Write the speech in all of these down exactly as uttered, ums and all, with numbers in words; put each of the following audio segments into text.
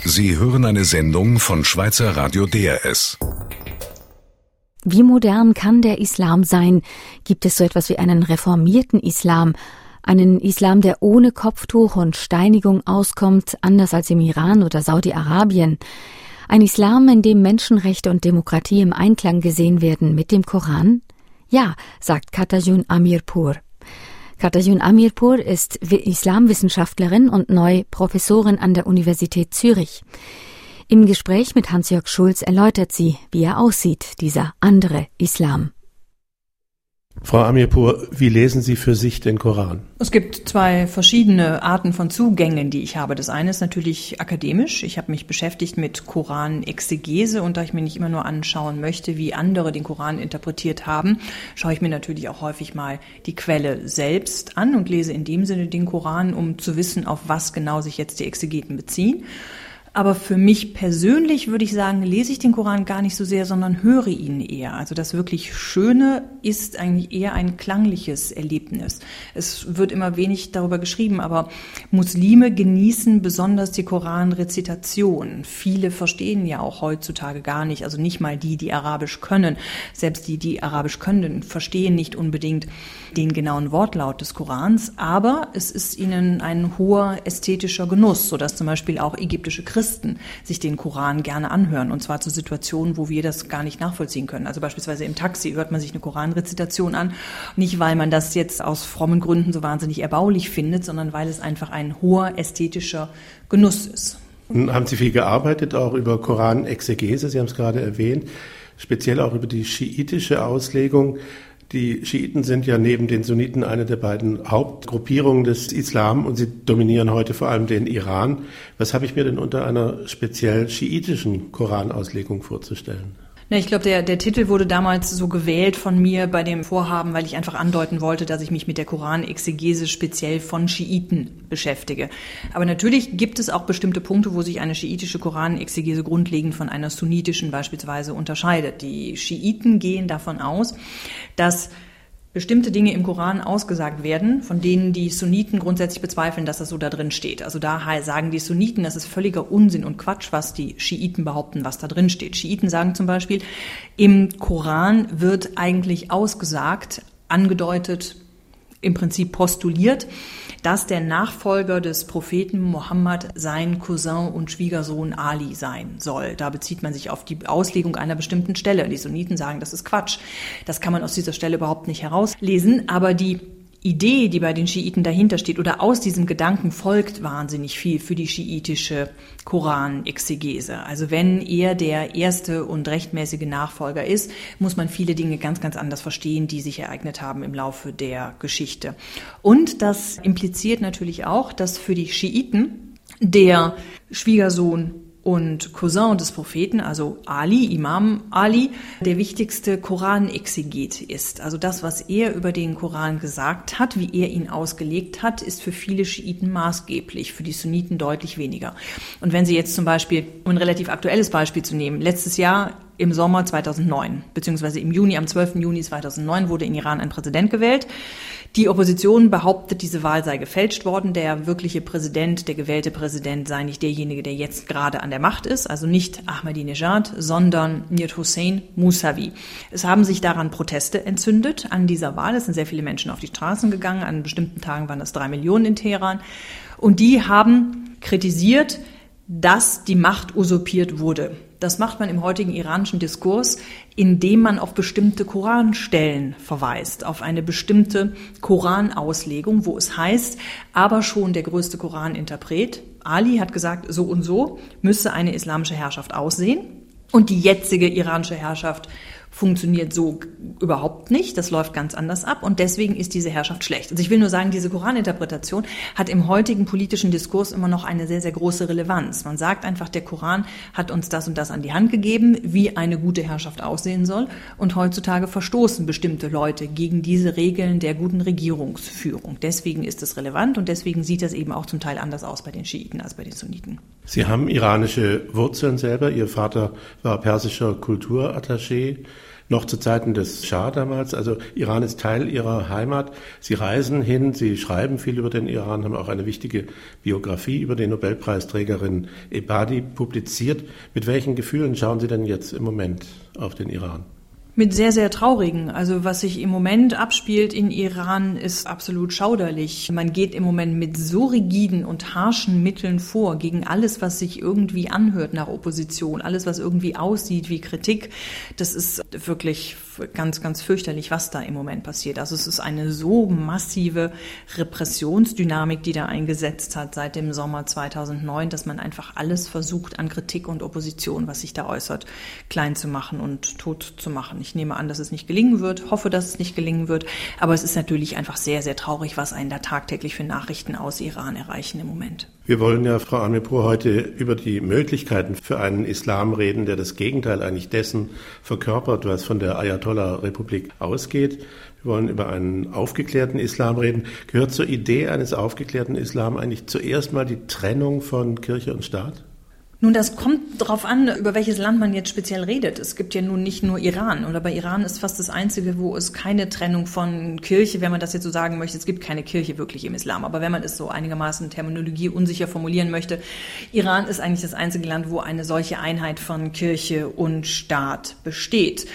Sie hören eine Sendung von Schweizer Radio D R S. Wie modern kann der Islam sein? Gibt es so etwas wie einen reformierten Islam? Einen Islam, der ohne Kopftuch und Steinigung auskommt, anders als im Iran oder Saudi-Arabien? Ein Islam, in dem Menschenrechte und Demokratie im Einklang gesehen werden mit dem Koran? Ja, sagt Katayun Amirpour. Katayun Amirpour ist Islamwissenschaftlerin und neu Professorin an der Universität Zürich. Im Gespräch mit Hans-Jörg Schulz erläutert sie, wie er aussieht, dieser andere Islam. Frau Amirpour, wie lesen Sie für sich den Koran? Es gibt zwei verschiedene Arten von Zugängen, die ich habe. Das eine ist natürlich akademisch. Ich habe mich beschäftigt mit Koranexegese und da ich mir nicht immer nur anschauen möchte, wie andere den Koran interpretiert haben, schaue ich mir natürlich auch häufig mal die Quelle selbst an und lese in dem Sinne den Koran, um zu wissen, auf was genau sich jetzt die Exegeten beziehen. Aber für mich persönlich würde ich sagen, lese ich den Koran gar nicht so sehr, sondern höre ihn eher. Also das wirklich Schöne ist eigentlich eher ein klangliches Erlebnis. Es wird immer wenig darüber geschrieben, aber Muslime genießen besonders die Koranrezitation. Viele verstehen ja auch heutzutage gar nicht, also nicht mal die, die Arabisch können. Selbst die, die Arabisch können, verstehen nicht unbedingt den genauen Wortlaut des Korans, aber es ist ihnen ein hoher ästhetischer Genuss, sodass zum Beispiel auch ägyptische Christen sich den Koran gerne anhören, und zwar zu Situationen, wo wir das gar nicht nachvollziehen können. Also beispielsweise im Taxi hört man sich eine Koranrezitation an, nicht weil man das jetzt aus frommen Gründen so wahnsinnig erbaulich findet, sondern weil es einfach ein hoher ästhetischer Genuss ist. Nun haben Sie viel gearbeitet, auch über Koranexegese, Sie haben es gerade erwähnt, speziell auch über die schiitische Auslegung. Die Schiiten sind ja neben den Sunniten eine der beiden Hauptgruppierungen des Islam und sie dominieren heute vor allem den Iran. Was habe ich mir denn unter einer speziell schiitischen Koranauslegung vorzustellen? Na, ich glaube, der, der Titel wurde damals so gewählt von mir bei dem Vorhaben, weil ich einfach andeuten wollte, dass ich mich mit der Koranexegese speziell von Schiiten beschäftige. Aber natürlich gibt es auch bestimmte Punkte, wo sich eine schiitische Koranexegese grundlegend von einer sunnitischen beispielsweise unterscheidet. Die Schiiten gehen davon aus, dass bestimmte Dinge im Koran ausgesagt werden, von denen die Sunniten grundsätzlich bezweifeln, dass das so da drin steht. Also da sagen die Sunniten, das ist völliger Unsinn und Quatsch, was die Schiiten behaupten, was da drin steht. Schiiten sagen zum Beispiel, im Koran wird eigentlich ausgesagt, angedeutet, im Prinzip postuliert, dass der Nachfolger des Propheten Mohammed sein Cousin und Schwiegersohn Ali sein soll. Da bezieht man sich auf die Auslegung einer bestimmten Stelle. Die Sunniten sagen, das ist Quatsch. Das kann man aus dieser Stelle überhaupt nicht herauslesen. Aber die Idee, die bei den Schiiten dahinter steht, oder aus diesem Gedanken folgt wahnsinnig viel für die schiitische Koranexegese. Also wenn er der erste und rechtmäßige Nachfolger ist, muss man viele Dinge ganz, ganz anders verstehen, die sich ereignet haben im Laufe der Geschichte. Und das impliziert natürlich auch, dass für die Schiiten der Schwiegersohn und Cousin des Propheten, also Ali, Imam Ali, der wichtigste Koranexeget ist. Also das, was er über den Koran gesagt hat, wie er ihn ausgelegt hat, ist für viele Schiiten maßgeblich, für die Sunniten deutlich weniger. Und wenn Sie jetzt zum Beispiel, um ein relativ aktuelles Beispiel zu nehmen, letztes Jahr im Sommer zweitausendneun, beziehungsweise im Juni, am zwölften Juni zweitausendneun wurde in Iran ein Präsident gewählt. Die Opposition behauptet, diese Wahl sei gefälscht worden. Der wirkliche Präsident, der gewählte Präsident sei nicht derjenige, der jetzt gerade an der Macht ist, also nicht Ahmadinejad, sondern Mir Hossein Mousavi. Es haben sich daran Proteste entzündet an dieser Wahl. Es sind sehr viele Menschen auf die Straßen gegangen. An bestimmten Tagen waren das drei Millionen in Teheran. Und die haben kritisiert, dass die Macht usurpiert wurde. Das macht man im heutigen iranischen Diskurs, indem man auf bestimmte Koranstellen verweist, auf eine bestimmte Koranauslegung, wo es heißt, aber schon der größte Koraninterpret, Ali, hat gesagt, so und so müsse eine islamische Herrschaft aussehen. Und die jetzige iranische Herrschaft funktioniert so überhaupt nicht. Das läuft ganz anders ab und deswegen ist diese Herrschaft schlecht. Also ich will nur sagen, diese Koraninterpretation hat im heutigen politischen Diskurs immer noch eine sehr, sehr große Relevanz. Man sagt einfach, der Koran hat uns das und das an die Hand gegeben, wie eine gute Herrschaft aussehen soll. Und heutzutage verstoßen bestimmte Leute gegen diese Regeln der guten Regierungsführung. Deswegen ist es relevant und deswegen sieht das eben auch zum Teil anders aus bei den Schiiten als bei den Sunniten. Sie haben iranische Wurzeln selber. Ihr Vater war persischer Kulturattaché. noch zu Zeiten des Schah damals. Also Iran ist Teil ihrer Heimat. Sie reisen hin, sie schreiben viel über den Iran, haben auch eine wichtige Biografie über die Nobelpreisträgerin Ebadi publiziert. Mit welchen Gefühlen schauen Sie denn jetzt im Moment auf den Iran? Mit sehr, sehr traurigen. Also was sich im Moment abspielt in Iran, ist absolut schauderlich. Man geht im Moment mit so rigiden und harschen Mitteln vor gegen alles, was sich irgendwie anhört nach Opposition, alles, was irgendwie aussieht wie Kritik. Das ist wirklich ganz, ganz fürchterlich, was da im Moment passiert. Also es ist eine so massive Repressionsdynamik, die da eingesetzt hat seit dem Sommer zweitausendneun, dass man einfach alles versucht an Kritik und Opposition, was sich da äußert, klein zu machen und tot zu machen. Ich nehme an, dass es nicht gelingen wird, hoffe, dass es nicht gelingen wird. Aber es ist natürlich einfach sehr, sehr traurig, was einen da tagtäglich für Nachrichten aus Iran erreichen im Moment. Wir wollen ja, Frau Amirpour, heute über die Möglichkeiten für einen Islam reden, der das Gegenteil eigentlich dessen verkörpert, was von der Ayatollah-Republik ausgeht. Wir wollen über einen aufgeklärten Islam reden. Gehört zur Idee eines aufgeklärten Islam eigentlich zuerst mal die Trennung von Kirche und Staat? Nun, das kommt darauf an, über welches Land man jetzt speziell redet. Es gibt ja nun nicht nur Iran. Oder bei Iran ist fast das Einzige, wo es keine Trennung von Kirche, wenn man das jetzt so sagen möchte, es gibt keine Kirche wirklich im Islam. Aber wenn man es so einigermaßen Terminologie unsicher formulieren möchte, Iran ist eigentlich das einzige Land, wo eine solche Einheit von Kirche und Staat besteht.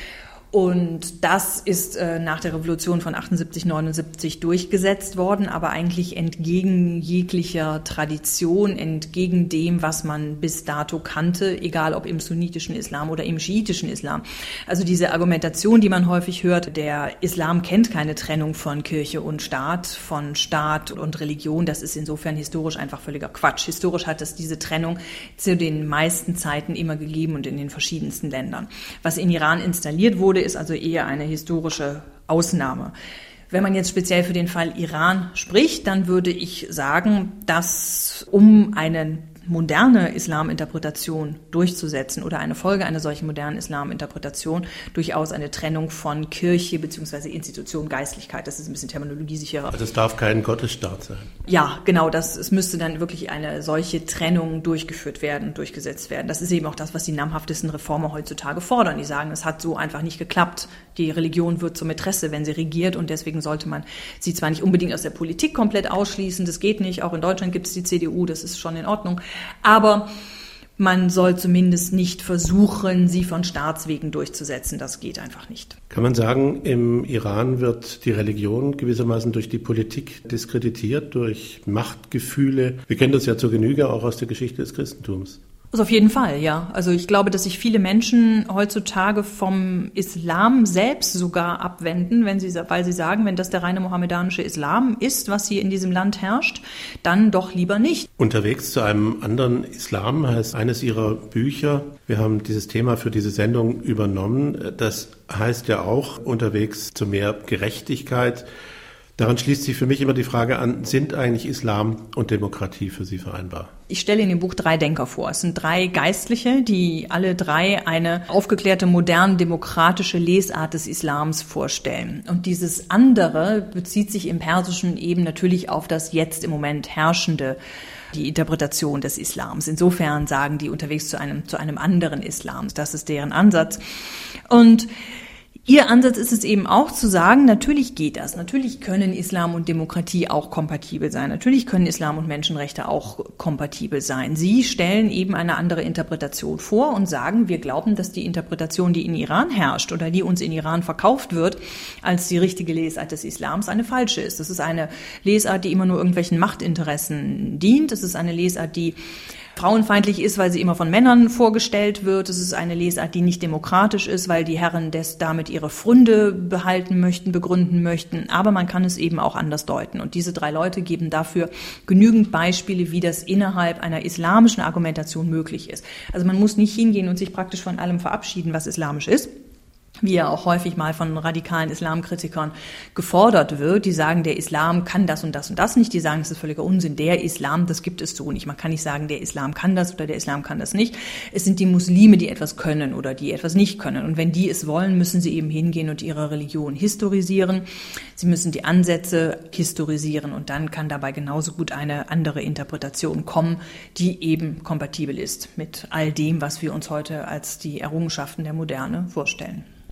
Und das ist äh, nach der Revolution von achtundsiebzig, neunundsiebzig durchgesetzt worden, aber eigentlich entgegen jeglicher Tradition, entgegen dem, was man bis dato kannte, egal ob im sunnitischen Islam oder im schiitischen Islam. Also diese Argumentation, die man häufig hört, der Islam kennt keine Trennung von Kirche und Staat, von Staat und Religion, das ist insofern historisch einfach völliger Quatsch. Historisch hat es diese Trennung zu den meisten Zeiten immer gegeben und in den verschiedensten Ländern. Was in Iran installiert wurde, ist also eher eine historische Ausnahme. Wenn man jetzt speziell für den Fall Iran spricht, dann würde ich sagen, dass um einen moderne Islaminterpretation durchzusetzen oder eine Folge einer solchen modernen Islaminterpretation durchaus eine Trennung von Kirche bzw. Institution, Geistlichkeit, das ist ein bisschen terminologiesicherer. Also es darf kein Gottesstaat sein. Ja, genau, das, es müsste dann wirklich eine solche Trennung durchgeführt werden, durchgesetzt werden. Das ist eben auch das, was die namhaftesten Reformer heutzutage fordern. Die sagen, es hat so einfach nicht geklappt. Die Religion wird zur Mätresse, wenn sie regiert, und deswegen sollte man sie zwar nicht unbedingt aus der Politik komplett ausschließen, das geht nicht, auch in Deutschland gibt es die C D U, das ist schon in Ordnung, aber man soll zumindest nicht versuchen, sie von Staatswegen durchzusetzen. Das geht einfach nicht. Kann man sagen, im Iran wird die Religion gewissermaßen durch die Politik diskreditiert, durch Machtgefühle? Wir kennen das ja zur Genüge auch aus der Geschichte des Christentums. Also auf jeden Fall, ja. Also ich glaube, dass sich viele Menschen heutzutage vom Islam selbst sogar abwenden, wenn sie, weil sie sagen, wenn das der reine mohammedanische Islam ist, was hier in diesem Land herrscht, dann doch lieber nicht. Unterwegs zu einem anderen Islam heißt eines Ihrer Bücher. Wir haben dieses Thema für diese Sendung übernommen. Das heißt ja auch unterwegs zu mehr Gerechtigkeit. Daran schließt sich für mich immer die Frage an, sind eigentlich Islam und Demokratie für Sie vereinbar? Ich stelle in dem Buch drei Denker vor. Es sind drei Geistliche, die alle drei eine aufgeklärte, modern demokratische Lesart des Islams vorstellen. Und dieses andere bezieht sich im Persischen eben natürlich auf das jetzt im Moment herrschende, die Interpretation des Islams. Insofern sagen die unterwegs zu einem, zu einem anderen Islam. Das ist deren Ansatz. Und Ihr Ansatz ist es eben auch zu sagen, natürlich geht das. Natürlich können Islam und Demokratie auch kompatibel sein. Natürlich können Islam und Menschenrechte auch kompatibel sein. Sie stellen eben eine andere Interpretation vor und sagen, wir glauben, dass die Interpretation, die in Iran herrscht oder die uns in Iran verkauft wird, als die richtige Lesart des Islams, eine falsche ist. Das ist eine Lesart, die immer nur irgendwelchen Machtinteressen dient. Das ist eine Lesart, die frauenfeindlich ist, weil sie immer von Männern vorgestellt wird. Es ist eine Lesart, die nicht demokratisch ist, weil die Herren des damit ihre Pfründe behalten möchten, begründen möchten. Aber man kann es eben auch anders deuten. Und diese drei Leute geben dafür genügend Beispiele, wie das innerhalb einer islamischen Argumentation möglich ist. Also man muss nicht hingehen und sich praktisch von allem verabschieden, was islamisch ist, wie ja auch häufig mal von radikalen Islamkritikern gefordert wird. Die sagen, der Islam kann das und das und das nicht. Die sagen, das ist völliger Unsinn. Der Islam, das gibt es so nicht. Man kann nicht sagen, der Islam kann das oder der Islam kann das nicht. Es sind die Muslime, die etwas können oder die etwas nicht können. Und wenn die es wollen, müssen sie eben hingehen und ihre Religion historisieren. Sie müssen die Ansätze historisieren und dann kann dabei genauso gut eine andere Interpretation kommen, die eben kompatibel ist mit all dem, was wir uns heute als die Errungenschaften der Moderne vorstellen.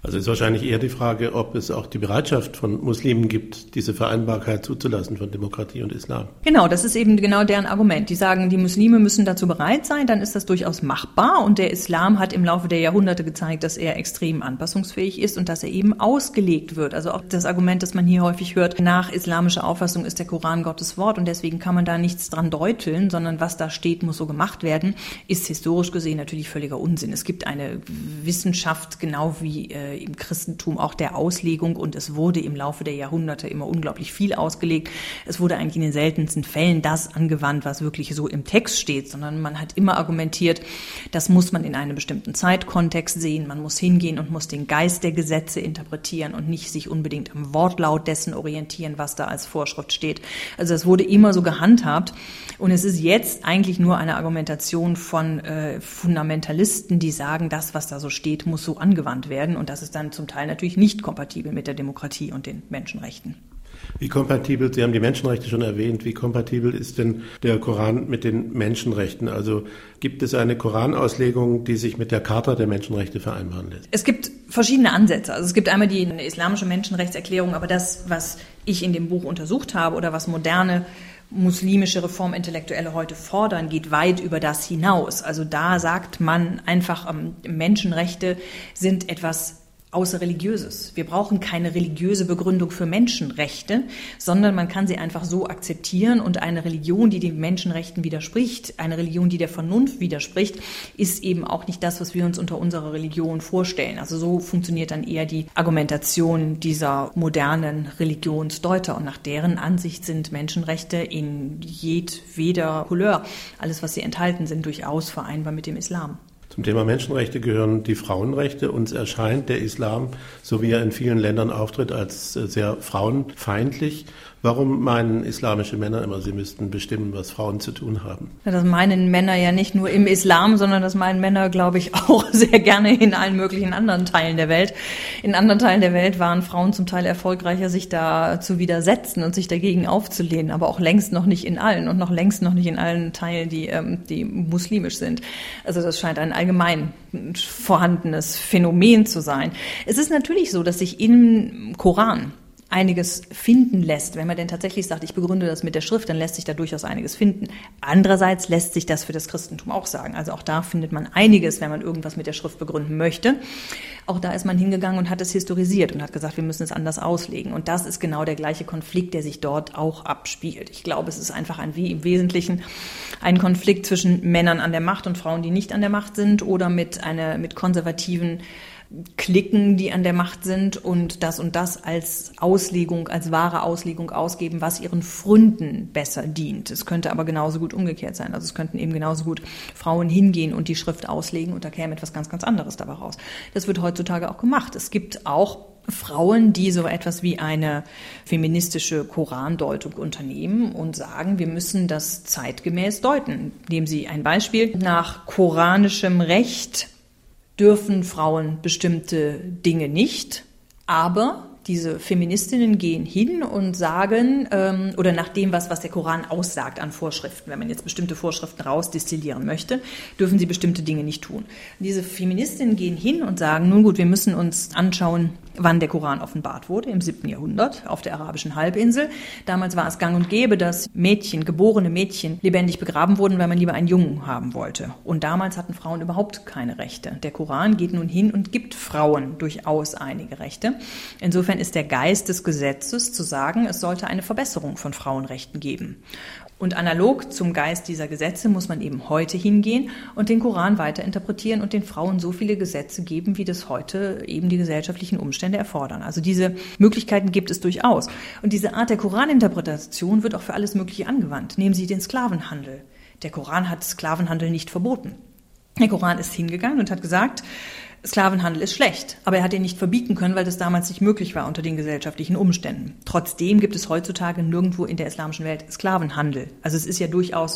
Also ist wahrscheinlich eher die Frage, ob es auch die Bereitschaft von Muslimen gibt, diese Vereinbarkeit zuzulassen von Demokratie und Islam. Genau, das ist eben genau deren Argument. Die sagen, die Muslime müssen dazu bereit sein, dann ist das durchaus machbar. Und der Islam hat im Laufe der Jahrhunderte gezeigt, dass er extrem anpassungsfähig ist und dass er eben ausgelegt wird. Also auch das Argument, das man hier häufig hört, nach islamischer Auffassung ist der Koran Gottes Wort und deswegen kann man da nichts dran deuteln, sondern was da steht, muss so gemacht werden, ist historisch gesehen natürlich völliger Unsinn. Es gibt eine Wissenschaft, genau wie äh, im Christentum auch der Auslegung und es wurde im Laufe der Jahrhunderte immer unglaublich viel ausgelegt. Es wurde eigentlich in den seltensten Fällen das angewandt, was wirklich so im Text steht, sondern man hat immer argumentiert, das muss man in einem bestimmten Zeitkontext sehen, man muss hingehen und muss den Geist der Gesetze interpretieren und nicht sich unbedingt am Wortlaut dessen orientieren, was da als Vorschrift steht. Also es wurde immer so gehandhabt und es ist jetzt eigentlich nur eine Argumentation von äh, Fundamentalisten, die sagen, das, was da so steht, muss so angewandt werden und das ist dann zum Teil natürlich nicht kompatibel mit der Demokratie und den Menschenrechten. Wie kompatibel, Sie haben die Menschenrechte schon erwähnt, wie kompatibel ist denn der Koran mit den Menschenrechten? Also gibt es eine Koranauslegung, die sich mit der Charta der Menschenrechte vereinbaren lässt? Es gibt verschiedene Ansätze. Also es gibt einmal die islamische Menschenrechtserklärung, aber das, was ich in dem Buch untersucht habe oder was moderne muslimische Reformintellektuelle heute fordern, geht weit über das hinaus. Also da sagt man einfach, Menschenrechte sind etwas Außerreligiöses. Wir brauchen keine religiöse Begründung für Menschenrechte, sondern man kann sie einfach so akzeptieren und eine Religion, die den Menschenrechten widerspricht, eine Religion, die der Vernunft widerspricht, ist eben auch nicht das, was wir uns unter unserer Religion vorstellen. Also so funktioniert dann eher die Argumentation dieser modernen Religionsdeuter und nach deren Ansicht sind Menschenrechte in jedweder Couleur, alles, was sie enthalten, sind durchaus vereinbar mit dem Islam. Zum Thema Menschenrechte gehören die Frauenrechte. Uns erscheint der Islam, so wie er in vielen Ländern auftritt, als sehr frauenfeindlich. Warum meinen islamische Männer immer, sie müssten bestimmen, was Frauen zu tun haben? Das meinen Männer ja nicht nur im Islam, sondern das meinen Männer, glaube ich, auch sehr gerne in allen möglichen anderen Teilen der Welt. In anderen Teilen der Welt waren Frauen zum Teil erfolgreicher, sich da zu widersetzen und sich dagegen aufzulehnen, aber auch längst noch nicht in allen und noch längst noch nicht in allen Teilen, die, ähm, die muslimisch sind. Also das scheint ein allgemein vorhandenes Phänomen zu sein. Es ist natürlich so, dass sich im Koran einiges finden lässt. Wenn man denn tatsächlich sagt, ich begründe das mit der Schrift, dann lässt sich da durchaus einiges finden. Andererseits lässt sich das für das Christentum auch sagen. Also auch da findet man einiges, wenn man irgendwas mit der Schrift begründen möchte. Auch da ist man hingegangen und hat es historisiert und hat gesagt, wir müssen es anders auslegen. Und das ist genau der gleiche Konflikt, der sich dort auch abspielt. Ich glaube, es ist einfach ein, wie im Wesentlichen ein Konflikt zwischen Männern an der Macht und Frauen, die nicht an der Macht sind, oder mit einer, mit konservativen Klicken, die an der Macht sind und das und das als Auslegung, als wahre Auslegung ausgeben, was ihren Freunden besser dient. Es könnte aber genauso gut umgekehrt sein. Also es könnten eben genauso gut Frauen hingehen und die Schrift auslegen und da käme etwas ganz, ganz anderes dabei raus. Das wird heutzutage auch gemacht. Es gibt auch Frauen, die so etwas wie eine feministische Korandeutung unternehmen und sagen, wir müssen das zeitgemäß deuten. Nehmen Sie ein Beispiel. Nach koranischem Recht dürfen Frauen bestimmte Dinge nicht, aber diese Feministinnen gehen hin und sagen, ähm, oder nach dem, was, was der Koran aussagt an Vorschriften, wenn man jetzt bestimmte Vorschriften rausdestillieren möchte, dürfen sie bestimmte Dinge nicht tun. Diese Feministinnen gehen hin und sagen, nun gut, wir müssen uns anschauen, wann der Koran offenbart wurde, im siebten Jahrhundert auf der arabischen Halbinsel. Damals war es gang und gäbe, dass Mädchen, geborene Mädchen, lebendig begraben wurden, weil man lieber einen Jungen haben wollte. Und damals hatten Frauen überhaupt keine Rechte. Der Koran geht nun hin und gibt Frauen durchaus einige Rechte. Insofern ist der Geist des Gesetzes zu sagen, es sollte eine Verbesserung von Frauenrechten geben. Und analog zum Geist dieser Gesetze muss man eben heute hingehen und den Koran weiter interpretieren und den Frauen so viele Gesetze geben, wie das heute eben die gesellschaftlichen Umstände erfordern. Also diese Möglichkeiten gibt es durchaus. Und diese Art der Koraninterpretation wird auch für alles Mögliche angewandt. Nehmen Sie den Sklavenhandel. Der Koran hat Sklavenhandel nicht verboten. Der Koran ist hingegangen und hat gesagt, Sklavenhandel ist schlecht, aber er hat ihn nicht verbieten können, weil das damals nicht möglich war unter den gesellschaftlichen Umständen. Trotzdem gibt es heutzutage nirgendwo in der islamischen Welt Sklavenhandel. Also es ist ja durchaus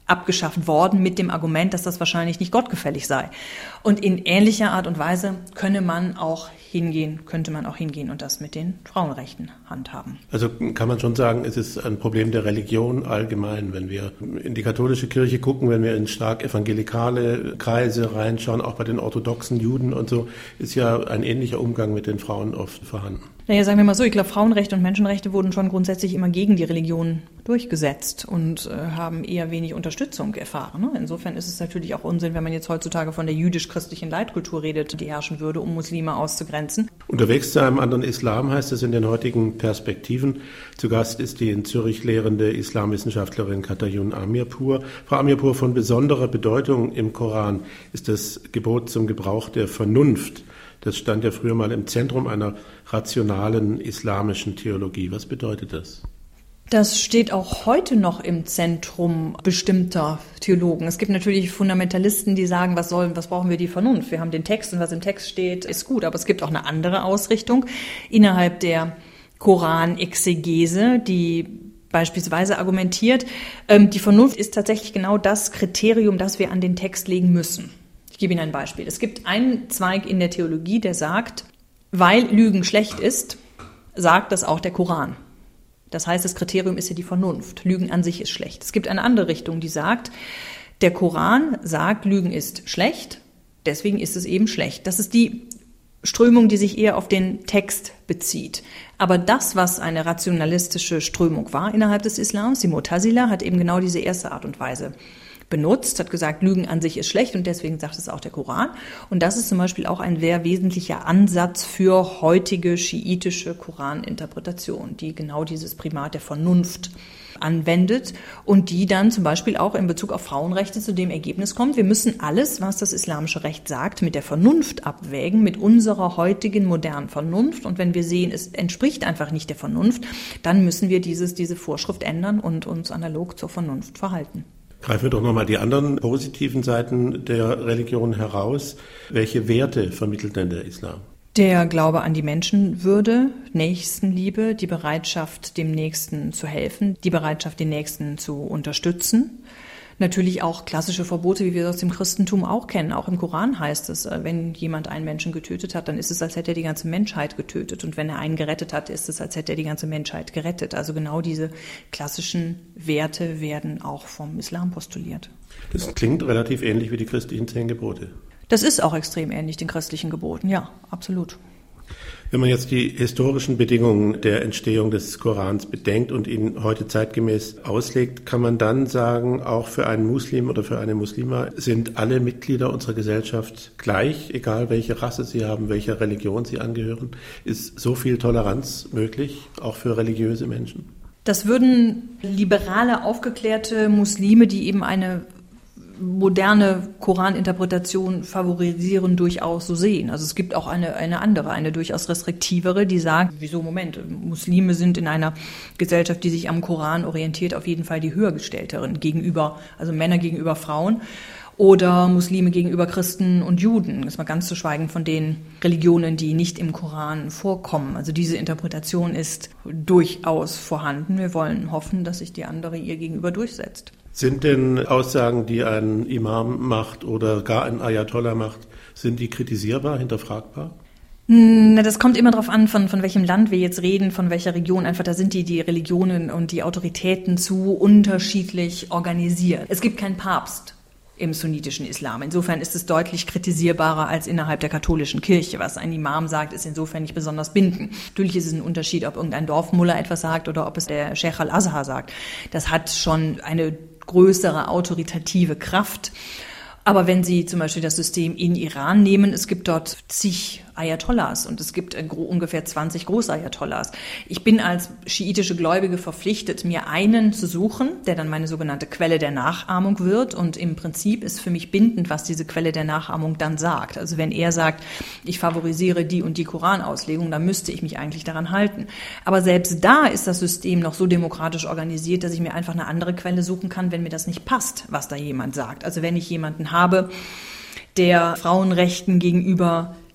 abgeschafft worden mit dem Argument, dass das wahrscheinlich nicht gottgefällig sei. Und in ähnlicher Art und Weise könne man auch hingehen, könnte man auch hingehen und das mit den Frauenrechten handhaben. Also kann man schon sagen, es ist ein Problem der Religion allgemein, wenn wir in die katholische Kirche gucken, wenn wir in stark evangelikale Kreise reinschauen, auch bei den orthodoxen Juden und so, ist ja ein ähnlicher Umgang mit den Frauen oft vorhanden. Naja, sagen wir mal so, ich glaube, Frauenrechte und Menschenrechte wurden schon grundsätzlich immer gegen die Religion durchgesetzt und äh, haben eher wenig Unterstützung erfahren. Ne? Insofern ist es natürlich auch Unsinn, wenn man jetzt heutzutage von der jüdisch-christlichen Leitkultur redet, die herrschen würde, um Muslime auszugrenzen. Unterwegs zu einem anderen Islam heißt es in den heutigen Perspektiven. Zu Gast ist die in Zürich lehrende Islamwissenschaftlerin Katayun Amirpour. Frau Amirpour, von besonderer Bedeutung im Koran ist das Gebot zum Gebrauch der Vernunft. Das stand ja früher mal im Zentrum einer rationalen islamischen Theologie. Was bedeutet das? Das steht auch heute noch im Zentrum bestimmter Theologen. Es gibt natürlich Fundamentalisten, die sagen, was soll, was brauchen wir die Vernunft? Wir haben den Text und was im Text steht, ist gut. Aber es gibt auch eine andere Ausrichtung innerhalb der Koranexegese, die beispielsweise argumentiert, die Vernunft ist tatsächlich genau das Kriterium, das wir an den Text legen müssen. Ich gebe Ihnen ein Beispiel. Es gibt einen Zweig in der Theologie, der sagt, weil Lügen schlecht ist, sagt das auch der Koran. Das heißt, das Kriterium ist ja die Vernunft. Lügen an sich ist schlecht. Es gibt eine andere Richtung, die sagt, der Koran sagt, Lügen ist schlecht, deswegen ist es eben schlecht. Das ist die Strömung, die sich eher auf den Text bezieht. Aber das, was eine rationalistische Strömung war innerhalb des Islams, die Mu'tazila, hat eben genau diese erste Art und Weise benutzt, hat gesagt, Lügen an sich ist schlecht und deswegen sagt es auch der Koran. Und das ist zum Beispiel auch ein sehr wesentlicher Ansatz für heutige schiitische Koraninterpretation, die genau dieses Primat der Vernunft anwendet und die dann zum Beispiel auch in Bezug auf Frauenrechte zu dem Ergebnis kommt, wir müssen alles, was das islamische Recht sagt, mit der Vernunft abwägen, mit unserer heutigen modernen Vernunft. Und wenn wir sehen, es entspricht einfach nicht der Vernunft, dann müssen wir dieses, diese Vorschrift ändern und uns analog zur Vernunft verhalten. Greifen wir doch nochmal die anderen positiven Seiten der Religion heraus. Welche Werte vermittelt denn der Islam? Der Glaube an die Menschenwürde, Nächstenliebe, die Bereitschaft, dem Nächsten zu helfen, die Bereitschaft, den Nächsten zu unterstützen. Natürlich auch klassische Verbote, wie wir das aus dem Christentum auch kennen. Auch im Koran heißt es, wenn jemand einen Menschen getötet hat, dann ist es, als hätte er die ganze Menschheit getötet. Und wenn er einen gerettet hat, ist es, als hätte er die ganze Menschheit gerettet. Also genau diese klassischen Werte werden auch vom Islam postuliert. Das klingt relativ ähnlich wie die christlichen zehn Gebote. Das ist auch extrem ähnlich den christlichen Geboten, ja, absolut. Wenn man jetzt die historischen Bedingungen der Entstehung des Korans bedenkt und ihn heute zeitgemäß auslegt, kann man dann sagen, auch für einen Muslim oder für eine Muslima sind alle Mitglieder unserer Gesellschaft gleich, egal welche Rasse sie haben, welcher Religion sie angehören. Ist so viel Toleranz möglich, auch für religiöse Menschen? Das würden liberale, aufgeklärte Muslime, die eben eine moderne Koraninterpretation favorisieren, durchaus so sehen. Also es gibt auch eine, eine andere, eine durchaus restriktivere, die sagt, wieso, Moment, Muslime sind in einer Gesellschaft, die sich am Koran orientiert, auf jeden Fall die höhergestellteren gegenüber, also Männer gegenüber Frauen oder Muslime gegenüber Christen und Juden. Das ist mal ganz zu schweigen von den Religionen, die nicht im Koran vorkommen. Also diese Interpretation ist durchaus vorhanden. Wir wollen hoffen, dass sich die andere ihr gegenüber durchsetzt. Sind denn Aussagen, die ein Imam macht oder gar ein Ayatollah macht, sind die kritisierbar, hinterfragbar? Na, das kommt immer darauf an, von, von welchem Land wir jetzt reden, von welcher Region. Einfach, da sind die, die Religionen und die Autoritäten zu unterschiedlich organisiert. Es gibt keinen Papst im sunnitischen Islam. Insofern ist es deutlich kritisierbarer als innerhalb der katholischen Kirche. Was ein Imam sagt, ist insofern nicht besonders bindend. Natürlich ist es ein Unterschied, ob irgendein Dorfmullah etwas sagt oder ob es der Sheikh al-Azhar sagt. Das hat schon eine größere autoritative Kraft. Aber wenn Sie zum Beispiel das System in Iran nehmen, es gibt dort zig Ayatollahs und es gibt ungefähr zwanzig Großayatollahs. Ich bin als schiitische Gläubige verpflichtet, mir einen zu suchen, der dann meine sogenannte Quelle der Nachahmung wird. Und im Prinzip ist für mich bindend, was diese Quelle der Nachahmung dann sagt. Also wenn er sagt, ich favorisiere die und die Koranauslegung, dann müsste ich mich eigentlich daran halten. Aber selbst da ist das System noch so demokratisch organisiert, dass ich mir einfach eine andere Quelle suchen kann, wenn mir das nicht passt, was da jemand sagt. Also wenn ich jemanden habe, der Frauenrechten gegenüber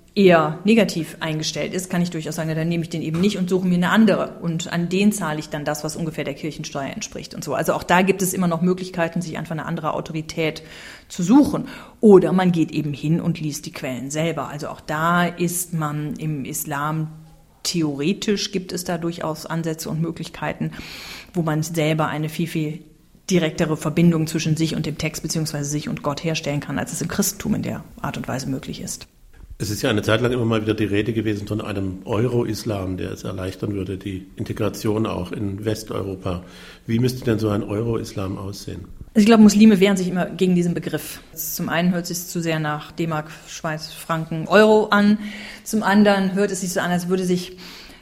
eher negativ eingestellt ist, kann ich durchaus sagen, dann nehme ich den eben nicht und suche mir eine andere. Und an den zahle ich dann das, was ungefähr der Kirchensteuer entspricht und so. Also auch da gibt es immer noch Möglichkeiten, sich einfach eine andere Autorität zu suchen. Oder man geht eben hin und liest die Quellen selber. Also auch da ist man im Islam, theoretisch gibt es da durchaus Ansätze und Möglichkeiten, wo man selber eine viel, viel direktere Verbindung zwischen sich und dem Text bzw. sich und Gott herstellen kann, als es im Christentum in der Art und Weise möglich ist. Es ist ja eine Zeit lang immer mal wieder die Rede gewesen von einem Euro-Islam, der es erleichtern würde, die Integration auch in Westeuropa. Wie müsste denn so ein Euro-Islam aussehen? Also ich glaube, Muslime wehren sich immer gegen diesen Begriff. Zum einen hört es sich zu sehr nach D-Mark, Schweiz, Franken, Euro an. Zum anderen hört es sich so an, als würde sich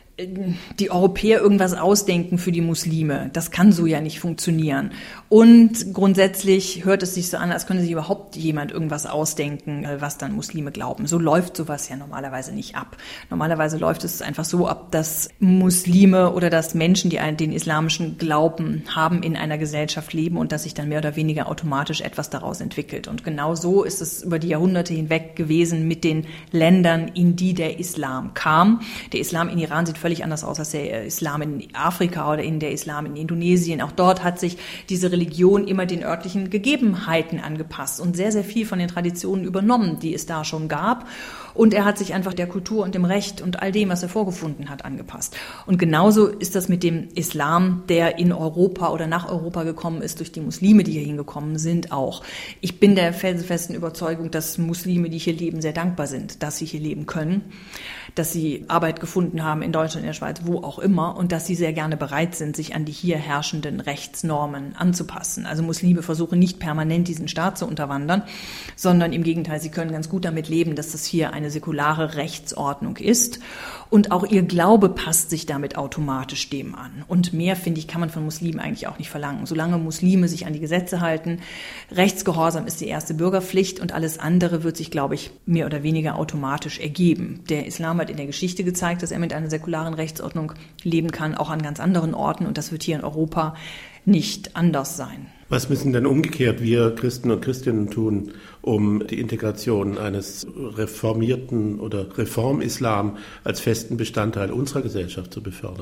die Europäer irgendwas ausdenken für die Muslime. Das kann so ja nicht funktionieren. Und grundsätzlich hört es sich so an, als könnte sich überhaupt jemand irgendwas ausdenken, was dann Muslime glauben. So läuft sowas ja normalerweise nicht ab. Normalerweise läuft es einfach so ab, dass Muslime oder dass Menschen, die den islamischen Glauben haben, in einer Gesellschaft leben und dass sich dann mehr oder weniger automatisch etwas daraus entwickelt. Und genau so ist es über die Jahrhunderte hinweg gewesen mit den Ländern, in die der Islam kam. Der Islam in Iran sieht völlig völlig anders aus als der Islam in Afrika oder in der Islam in Indonesien. Auch dort hat sich diese Religion immer den örtlichen Gegebenheiten angepasst und sehr, sehr viel von den Traditionen übernommen, die es da schon gab. Und er hat sich einfach der Kultur und dem Recht und all dem, was er vorgefunden hat, angepasst. Und genauso ist das mit dem Islam, der in Europa oder nach Europa gekommen ist, durch die Muslime, die hier hingekommen sind, auch. Ich bin der felsenfesten Überzeugung, dass Muslime, die hier leben, sehr dankbar sind, dass sie hier leben können, dass sie Arbeit gefunden haben in Deutschland, in der Schweiz, wo auch immer, und dass sie sehr gerne bereit sind, sich an die hier herrschenden Rechtsnormen anzupassen. Also Muslime versuchen nicht permanent diesen Staat zu unterwandern, sondern im Gegenteil, sie können ganz gut damit leben, dass das hier eine säkulare Rechtsordnung ist. Und auch ihr Glaube passt sich damit automatisch dem an. Und mehr, finde ich, kann man von Muslimen eigentlich auch nicht verlangen. Solange Muslime sich an die Gesetze halten, Rechtsgehorsam ist die erste Bürgerpflicht und alles andere wird sich, glaube ich, mehr oder weniger automatisch ergeben. Der Islam hat in der Geschichte gezeigt, dass er mit einer säkularen Rechtsordnung leben kann, auch an ganz anderen Orten. Und das wird hier in Europa nicht anders sein. Was müssen denn umgekehrt wir Christen und Christinnen tun, um die Integration eines reformierten oder Reformislam als festen Bestandteil unserer Gesellschaft zu befördern?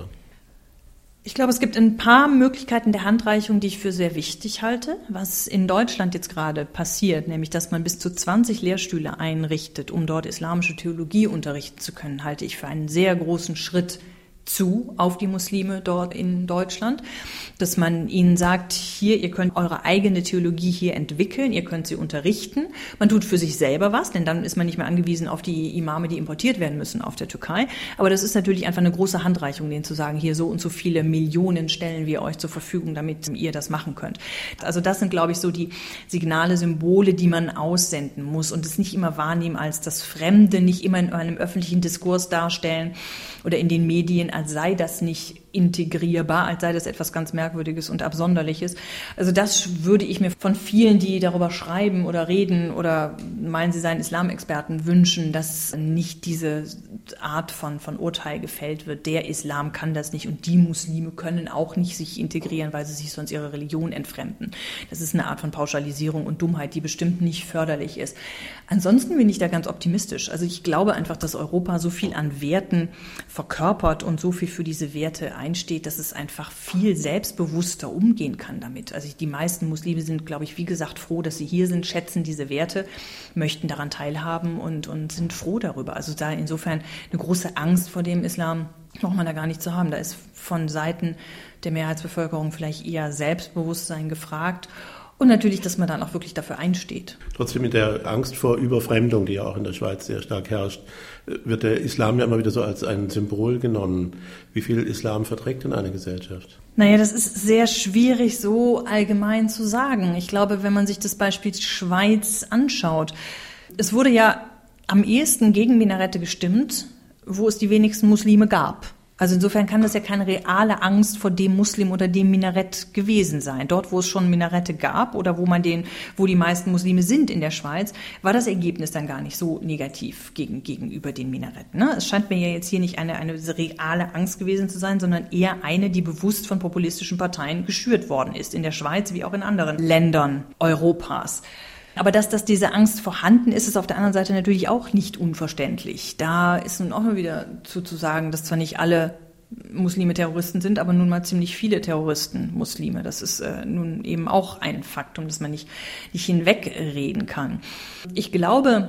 Ich glaube, es gibt ein paar Möglichkeiten der Handreichung, die ich für sehr wichtig halte. Was in Deutschland jetzt gerade passiert, nämlich dass man bis zu zwanzig Lehrstühle einrichtet, um dort islamische Theologie unterrichten zu können, halte ich für einen sehr großen Schritt zu auf die Muslime dort in Deutschland, dass man ihnen sagt, hier, ihr könnt eure eigene Theologie hier entwickeln, ihr könnt sie unterrichten. Man tut für sich selber was, denn dann ist man nicht mehr angewiesen auf die Imame, die importiert werden müssen auf der Türkei. Aber das ist natürlich einfach eine große Handreichung, denen zu sagen, hier so und so viele Millionen stellen wir euch zur Verfügung, damit ihr das machen könnt. Also das sind, glaube ich, so die Signale, Symbole, die man aussenden muss und es nicht immer wahrnehmen als das Fremde, nicht immer in einem öffentlichen Diskurs darstellen oder in den Medien, als sei das nicht integrierbar, als sei das etwas ganz Merkwürdiges und Absonderliches. Also das würde ich mir von vielen, die darüber schreiben oder reden oder meinen, sie seien Islamexperten, wünschen, dass nicht diese Art von, von Urteil gefällt wird. Der Islam kann das nicht und die Muslime können auch nicht sich integrieren, weil sie sich sonst ihrer Religion entfremden. Das ist eine Art von Pauschalisierung und Dummheit, die bestimmt nicht förderlich ist. Ansonsten bin ich da ganz optimistisch. Also ich glaube einfach, dass Europa so viel an Werten verkörpert und so viel für diese Werte einsteht, dass es einfach viel selbstbewusster umgehen kann damit. Also die meisten Muslime sind, glaube ich, wie gesagt, froh, dass sie hier sind, schätzen diese Werte, möchten daran teilhaben und, und sind froh darüber. Also da insofern eine große Angst vor dem Islam braucht man da gar nicht zu haben. Da ist von Seiten der Mehrheitsbevölkerung vielleicht eher Selbstbewusstsein gefragt. Und natürlich, dass man dann auch wirklich dafür einsteht. Trotzdem mit der Angst vor Überfremdung, die ja auch in der Schweiz sehr stark herrscht, wird der Islam ja immer wieder so als ein Symbol genommen. Wie viel Islam verträgt denn eine Gesellschaft? Naja, das ist sehr schwierig so allgemein zu sagen. Ich glaube, wenn man sich das Beispiel Schweiz anschaut, es wurde ja am ehesten gegen Minarette gestimmt, wo es die wenigsten Muslime gab. Also insofern kann das ja keine reale Angst vor dem Muslim oder dem Minarett gewesen sein. Dort, wo es schon Minarette gab oder wo man den, wo die meisten Muslime sind in der Schweiz, war das Ergebnis dann gar nicht so negativ gegen, gegenüber den Minaretten. Ne? Es scheint mir ja jetzt hier nicht eine, eine reale Angst gewesen zu sein, sondern eher eine, die bewusst von populistischen Parteien geschürt worden ist, in der Schweiz wie auch in anderen Ländern Europas. Aber dass, dass diese Angst vorhanden ist, ist auf der anderen Seite natürlich auch nicht unverständlich. Da ist nun auch mal wieder zu, zu sagen, dass zwar nicht alle Muslime Terroristen sind, aber nun mal ziemlich viele Terroristen Muslime. Das ist äh, nun eben auch ein Faktum, das man nicht, nicht hinwegreden kann. Ich glaube,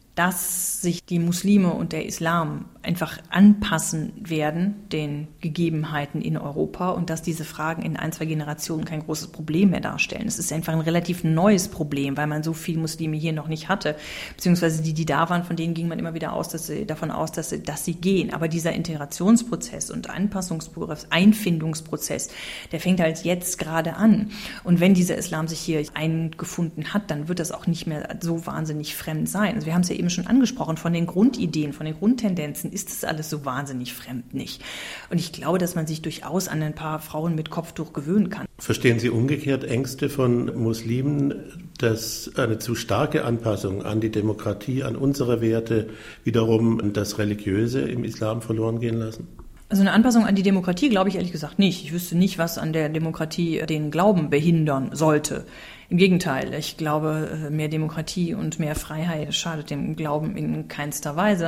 dass sich die Muslime und der Islam einfach anpassen werden den Gegebenheiten in Europa und dass diese Fragen in ein, zwei Generationen kein großes Problem mehr darstellen. Es ist einfach ein relativ neues Problem, weil man so viele Muslime hier noch nicht hatte, beziehungsweise die, die da waren, von denen ging man immer wieder aus, dass sie, davon aus, dass sie, dass sie gehen. Aber dieser Integrationsprozess und Anpassungsprozess, Einfindungsprozess, der fängt halt jetzt gerade an. Und wenn dieser Islam sich hier eingefunden hat, dann wird das auch nicht mehr so wahnsinnig fremd sein. Also wir haben es ja eben schon angesprochen, von den Grundideen, von den Grundtendenzen ist das alles so wahnsinnig fremd nicht. Und ich glaube, dass man sich durchaus an ein paar Frauen mit Kopftuch gewöhnen kann. Verstehen Sie umgekehrt Ängste von Muslimen, dass eine zu starke Anpassung an die Demokratie, an unsere Werte wiederum das Religiöse im Islam verloren gehen lassen? Also eine Anpassung an die Demokratie glaube ich ehrlich gesagt nicht. Ich wüsste nicht, was an der Demokratie den Glauben behindern sollte. Im Gegenteil, ich glaube, mehr Demokratie und mehr Freiheit schadet dem Glauben in keinster Weise.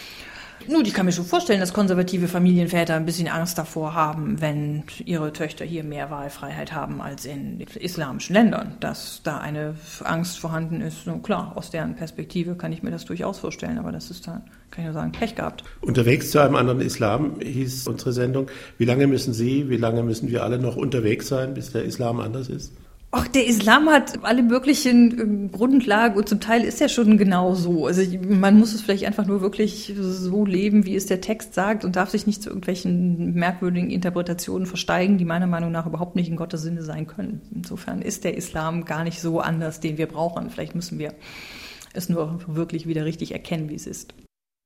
Nun, ich kann mir schon vorstellen, dass konservative Familienväter ein bisschen Angst davor haben, wenn ihre Töchter hier mehr Wahlfreiheit haben als in islamischen Ländern. Dass da eine Angst vorhanden ist, nun klar, aus deren Perspektive kann ich mir das durchaus vorstellen, aber das ist dann, kann ich nur sagen, Pech gehabt. Unterwegs zu einem anderen Islam hieß unsere Sendung. Wie lange müssen Sie, wie lange müssen wir alle noch unterwegs sein, bis der Islam anders ist? Ach, der Islam hat alle möglichen Grundlagen und zum Teil ist er schon genau so. Also man muss es vielleicht einfach nur wirklich so leben, wie es der Text sagt und darf sich nicht zu irgendwelchen merkwürdigen Interpretationen versteigen, die meiner Meinung nach überhaupt nicht in Gottes Sinne sein können. Insofern ist der Islam gar nicht so anders, den wir brauchen. Vielleicht müssen wir es nur wirklich wieder richtig erkennen, wie es ist.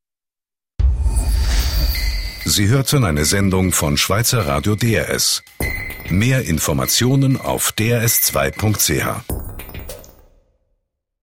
Sie hörten eine Sendung von Schweizer Radio D R S. Mehr Informationen auf d r s zwei punkt c h.